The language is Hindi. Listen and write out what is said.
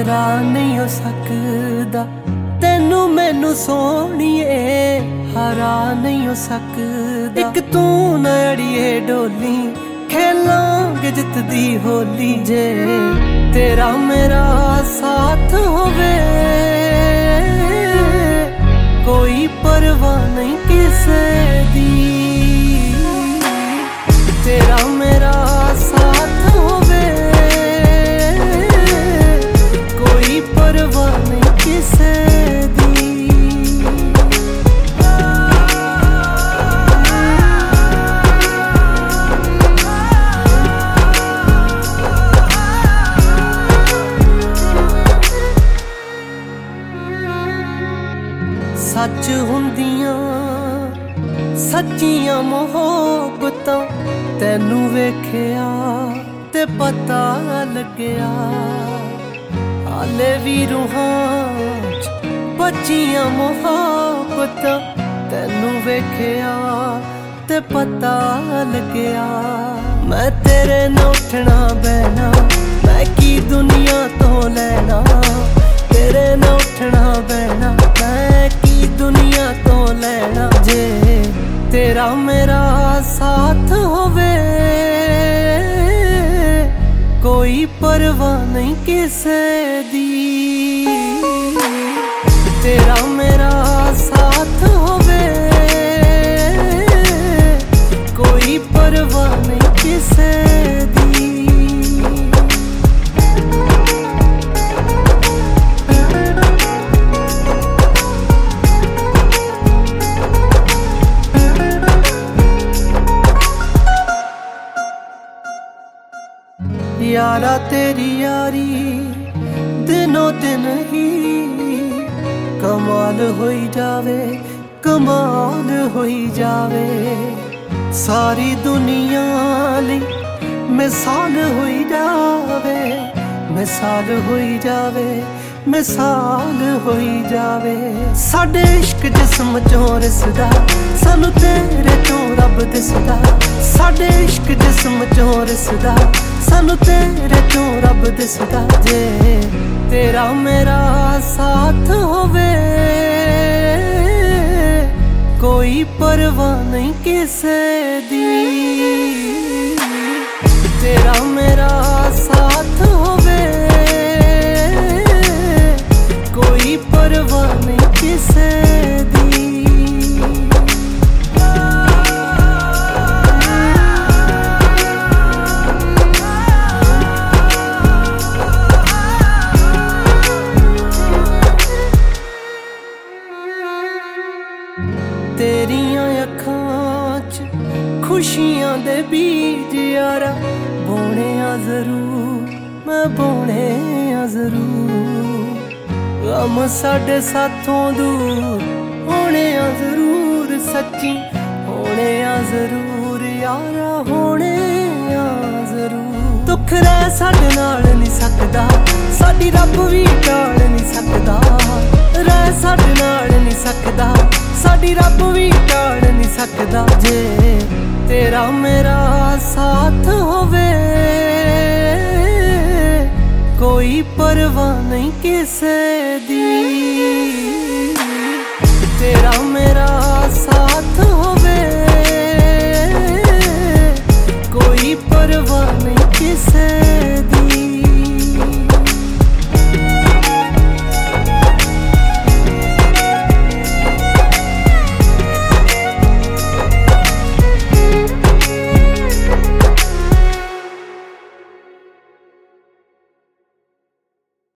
मेरा नहीं हो सकदा, तेनू मैनू सोहणीए हरा नहीं हो सकदा। इक तू ना अड़िए डोली, खेलांगे जितदी होली, जे तेरा मेरा साथ होवे, कोई परवाह नहीं किसे दी। तेरा मेरा साथ होवे, कोई परवाह नहीं किसे दी। सच हुंदियां सच्चियां मोहब्बतां, तैनू वेखिया ते पता लग्या। हाले भी रूहां च बचियां मोहब्बतां, तैनू वेखिया ते पता लग्या। मैं तेरे नाल उठना बहना, मैं की दुनिया तो लेना। तेरे नाल उठना बहना, मैं की दुनिया तो लेना। जे तेरा मेरा साथ होवे, कोई परवाह नहीं किसे दी। तेरा मेरा साथ होवे, कोई परवाह नहीं किसे दी। यारा तेरी यारी दिनों दिन ही कमाल होई जावे, कमाल होई जावे। सारी दुनिया ली मिसाल होई जावे, मिसाल होई जावे, मिसाल होई जावे। साडे इश्क जिस्म चों रिसदा, सानू तेरे चों रब दिसदा। साडे इश्क जिस्म चों रिसदा, सानू तेरे चों रब दिसदा। जे तेरा मेरा साथ होवे, कोई परवाह नहीं किसे दी। तेरा मेरा साथ होवे, कोई परवाह नहीं किसे दी। तेरियां अखां च खुशियां दे बीज यारा, बोने आ जरूर, मैं बोने आ जरूर। गम साडे साथों दूर होने आ जरूर, सच्ची होने आ जरूर यारा, होने आ जरूर। दुख रह साडे नाल नहीं सकदा, साडी रब भी टाल नहीं सकदा। रह साडे नाल नहीं सकदा, साडी रब भी टाल नहीं सकदा। जे तेरा मेरा साथ होवे, कोई परवाह नहीं किसे दी।